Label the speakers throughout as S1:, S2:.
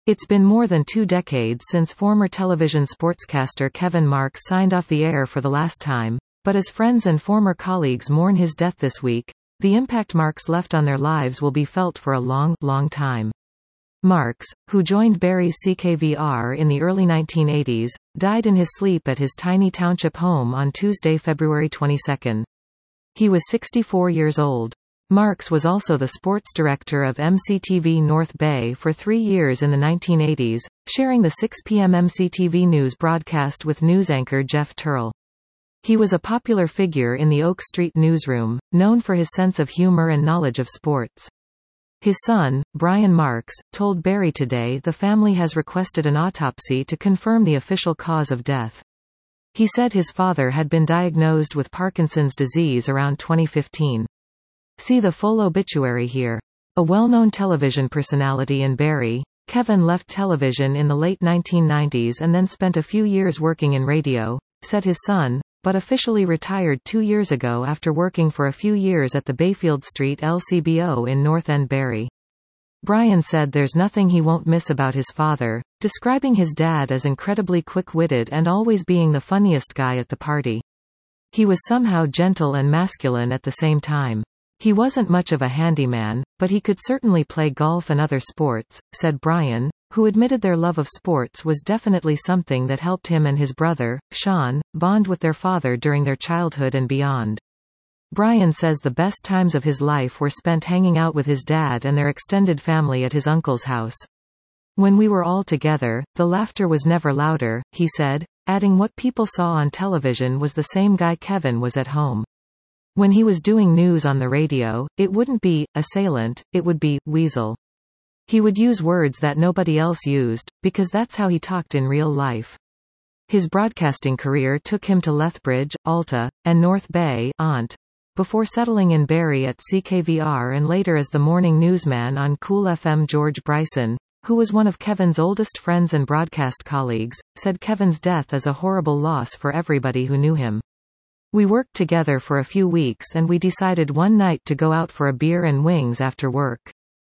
S1: It's been more than 2 decades since former television sportscaster Kevin Marks signed off the air for the last time, but as friends and former colleagues mourn his death this week, the impact Marks left on their lives will be felt for a long, long time. Marks, who joined Barrie's CKVR in the early 1980s, died in his sleep at his tiny township home on Tuesday, February 22. He was 64 years old. Marks was also the sports director of MCTV North Bay for 3 years in the 1980s, sharing the 6 p.m. MCTV News broadcast with news anchor Jeff Turle. He was a popular figure in the Oak Street newsroom, known for his sense of humor and knowledge of sports. His son, Brian Marks, told Barrie Today the family has requested an autopsy to confirm the official cause of death. He said his father had been diagnosed with Parkinson's disease around 2015. See the full obituary here. A well-known television personality in Barrie, Kevin left television in the late 1990s and then spent a few years working in radio, said his son, but officially retired 2 years ago after working for a few years at the Bayfield Street LCBO in North End Barrie. Brian said there's nothing he won't miss about his father, describing his dad as incredibly quick-witted and always being the funniest guy at the party. He was somehow gentle and masculine at the same time. He wasn't much of a handyman, but he could certainly play golf and other sports, said Brian, who admitted their love of sports was definitely something that helped him and his brother, Sean, bond with their father during their childhood and beyond. Brian says the best times of his life were spent hanging out with his dad and their extended family at his uncle's house. When we were all together, the laughter was never louder, he said, adding what people saw on television was the same guy Kevin was at home. When he was doing news on the radio, it wouldn't be assailant, it would be weasel. He would use words that nobody else used, because that's how he talked in real life. His broadcasting career took him to Lethbridge, Alta, and North Bay, before settling in Barrie at CKVR and later as the morning newsman on Cool FM. George Bryson, who was one of Kevin's oldest friends and broadcast colleagues, said Kevin's death is a horrible loss for everybody who knew him. We worked together for a few weeks and we decided one night to go out for a beer and wings after work.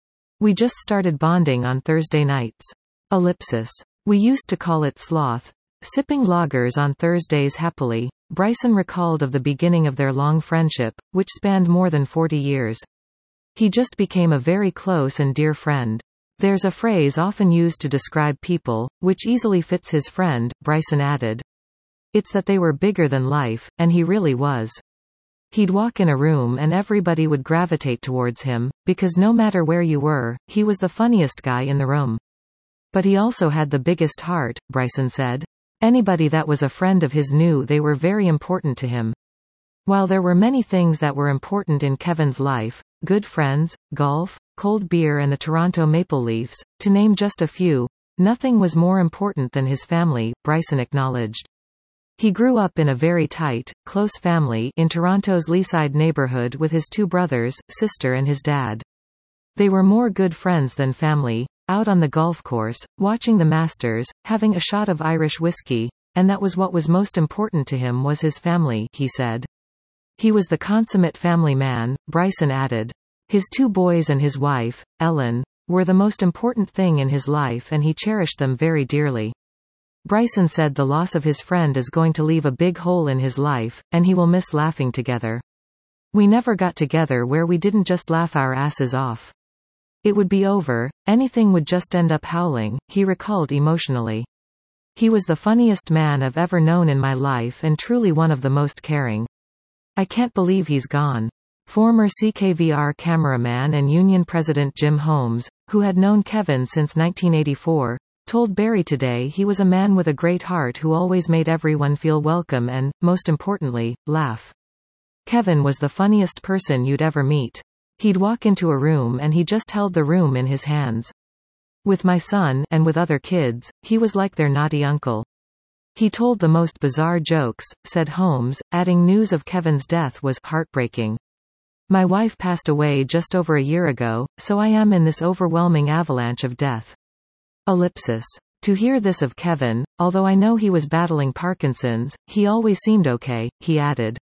S1: We just started bonding on Thursday nights. Ellipsis. We used to call it sloth. Sipping lagers on Thursdays happily, Bryson recalled of the beginning of their long friendship, which spanned more than 40 years. He just became a very close and dear friend. There's a phrase often used to describe people, which easily fits his friend, Bryson added. It's that they were bigger than life, and he really was. He'd walk in a room and everybody would gravitate towards him, because no matter where you were, he was the funniest guy in the room. But he also had the biggest heart, Bryson said. Anybody that was a friend of his knew they were very important to him. While there were many things that were important in Kevin's life, good friends, golf, cold beer and the Toronto Maple Leafs, to name just a few, nothing was more important than his family, Bryson acknowledged. He grew up in a very tight, close family in Toronto's Leaside neighborhood with his 2 brothers, sister and his dad. They were more good friends than family, out on the golf course, watching the Masters, having a shot of Irish whiskey, and that was what was most important to him was his family, he said. He was the consummate family man, Bryson added. His 2 boys and his wife, Ellen, were the most important thing in his life and he cherished them very dearly. Bryson said the loss of his friend is going to leave a big hole in his life, and he will miss laughing together. We never got together where we didn't just laugh our asses off. It would be over, anything would just end up howling, he recalled emotionally. He was the funniest man I've ever known in my life and truly one of the most caring. I can't believe he's gone. Former CKVR cameraman and union president Jim Holmes, who had known Kevin since 1984, told Barrie Today he was a man with a great heart who always made everyone feel welcome and, most importantly, laugh. Kevin was the funniest person you'd ever meet. He'd walk into a room and he just held the room in his hands. With my son, and with other kids, he was like their naughty uncle. He told the most bizarre jokes, said Holmes, adding news of Kevin's death was heartbreaking. My wife passed away just over a year ago, so I am in this overwhelming avalanche of death. Ellipsis. To hear this of Kevin, although I know he was battling Parkinson's, he always seemed okay, he added.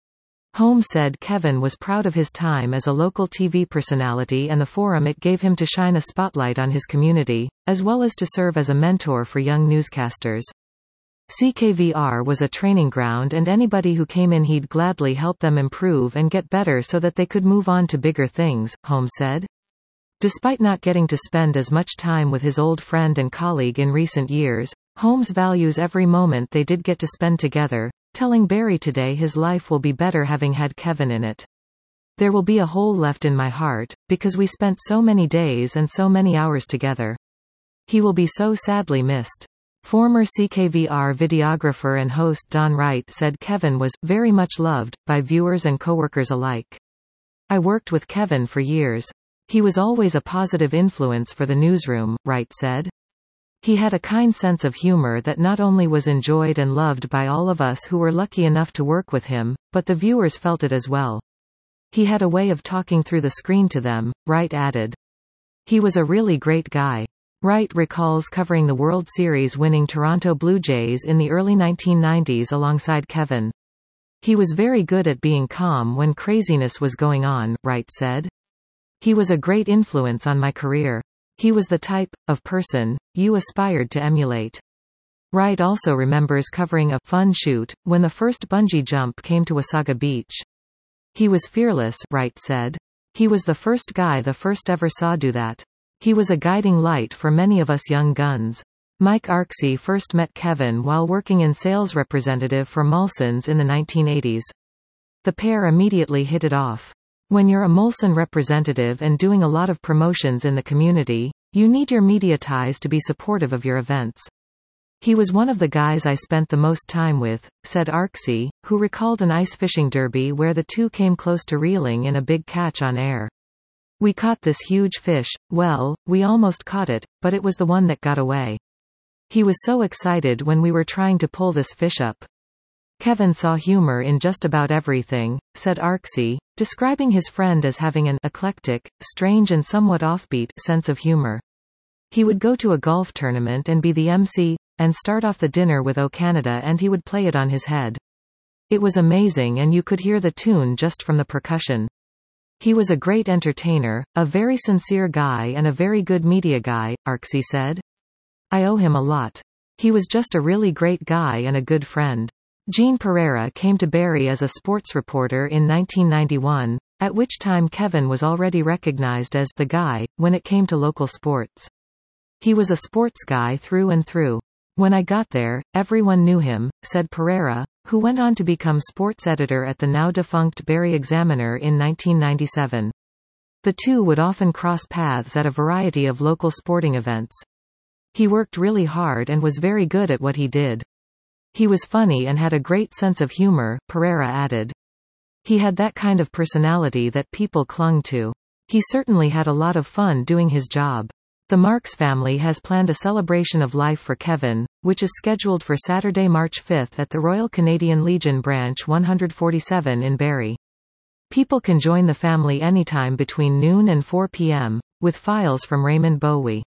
S1: Holmes said Kevin was proud of his time as a local TV personality and the forum it gave him to shine a spotlight on his community, as well as to serve as a mentor for young newscasters. CKVR was a training ground and anybody who came in he'd gladly help them improve and get better so that they could move on to bigger things, Holmes said. Despite not getting to spend as much time with his old friend and colleague in recent years, Holmes values every moment they did get to spend together, telling Barry Today his life will be better having had Kevin in it. There will be a hole left in my heart, because we spent so many days and so many hours together. He will be so sadly missed. Former CKVR videographer and host Don Wright said Kevin was very much loved by viewers and coworkers alike. I worked with Kevin for years. He was always a positive influence for the newsroom, Wright said. He had a kind sense of humor that not only was enjoyed and loved by all of us who were lucky enough to work with him, but the viewers felt it as well. He had a way of talking through the screen to them, Wright added. He was a really great guy. Wright recalls covering the World Series winning Toronto Blue Jays in the early 1990s alongside Kevin. He was very good at being calm when craziness was going on, Wright said. He was a great influence on my career. He was the type of person you aspired to emulate. Wright also remembers covering a fun shoot when the first bungee jump came to Wasaga Beach. He was fearless, Wright said. He was the first guy the first ever saw do that. He was a guiding light for many of us young guns. Mike Arksey first met Kevin while working in sales representative for Molson's in the 1980s. The pair immediately hit it off. When you're a Molson representative and doing a lot of promotions in the community, you need your media ties to be supportive of your events. He was one of the guys I spent the most time with, said Arksey, who recalled an ice fishing derby where the two came close to reeling in a big catch on air. We caught this huge fish, well, we almost caught it, but it was the one that got away. He was so excited when we were trying to pull this fish up. Kevin saw humor in just about everything, said Arksey, describing his friend as having an eclectic, strange and somewhat offbeat sense of humor. He would go to a golf tournament and be the MC, and start off the dinner with O Canada and he would play it on his head. It was amazing and you could hear the tune just from the percussion. He was a great entertainer, a very sincere guy and a very good media guy, Arksey said. I owe him a lot. He was just a really great guy and a good friend. Gene Pereira came to Barry as a sports reporter in 1991, at which time Kevin was already recognized as the guy when it came to local sports. He was a sports guy through and through. When I got there, everyone knew him, said Pereira, who went on to become sports editor at the now-defunct Barry Examiner in 1997. The two would often cross paths at a variety of local sporting events. He worked really hard and was very good at what he did. He was funny and had a great sense of humor, Pereira added. He had that kind of personality that people clung to. He certainly had a lot of fun doing his job. The Marks family has planned a celebration of life for Kevin, which is scheduled for Saturday, March 5 at the Royal Canadian Legion Branch 147 in Barrie. People can join the family anytime between noon and 4 p.m., with files from Raymond Bowie.